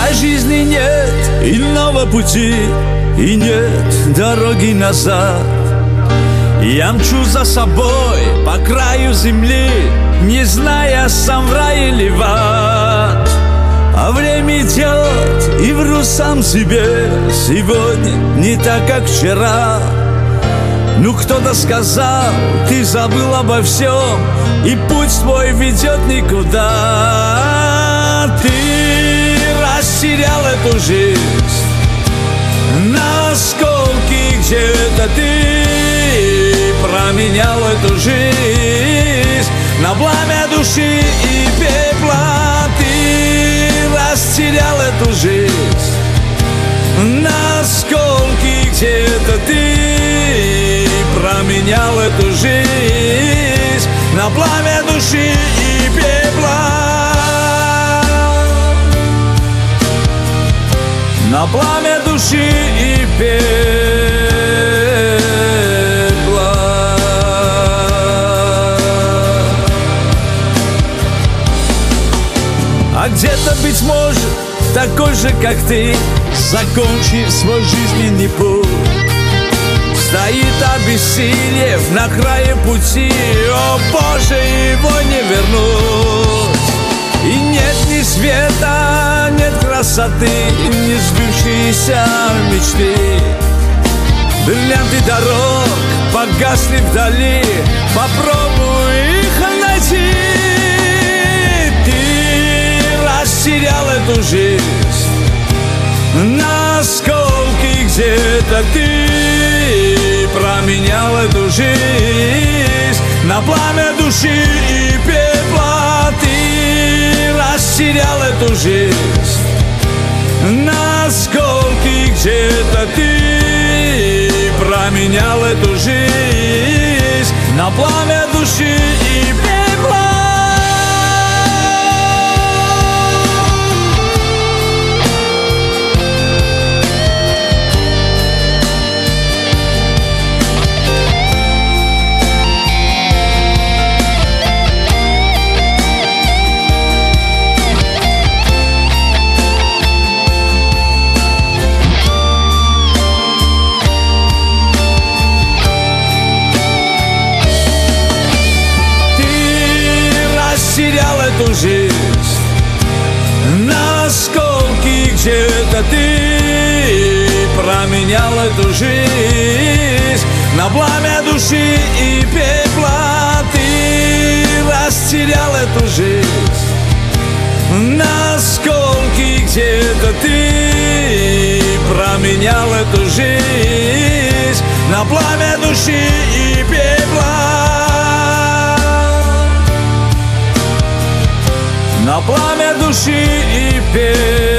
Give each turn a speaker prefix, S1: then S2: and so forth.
S1: Для жизни нет иного пути и нет дороги назад. Я мчу за собой по краю земли, не зная, сам в рай или в ад. А время идет, и вру сам себе: сегодня не так, как вчера. Ну кто-то сказал, ты забыл обо всем, и путь твой ведет никуда. Ты растерял эту жизнь на осколки, где-то ты променял эту жизнь на пламя души и пепла. Ты растерял эту жизнь на осколки, где-то ты променял эту жизнь на пламя души и пепла. На пламя души и пепла. А где-то, быть может, такой же, как ты, закончив свой жизненный путь, стоит обессилев на крае пути. О Боже, его не вернуть. И нет ни света, нет красоты, не сбывшиеся мечты. Бриллианты дорог погасли вдали, попробуй их найти. Ты растерял эту жизнь на осколки, где-то ты променял эту жизнь на пламя души и пепла. Ты растерял эту жизнь на осколки, где-то ты променял эту жизнь на пламя души и пепла. Терял эту жизнь на осколки, где-то ты променял эту жизнь на пламя души и пепла. Ты растерял эту жизнь на осколки, где-то ты променял эту жизнь на пламя души и пепла. На пламя души и пепла.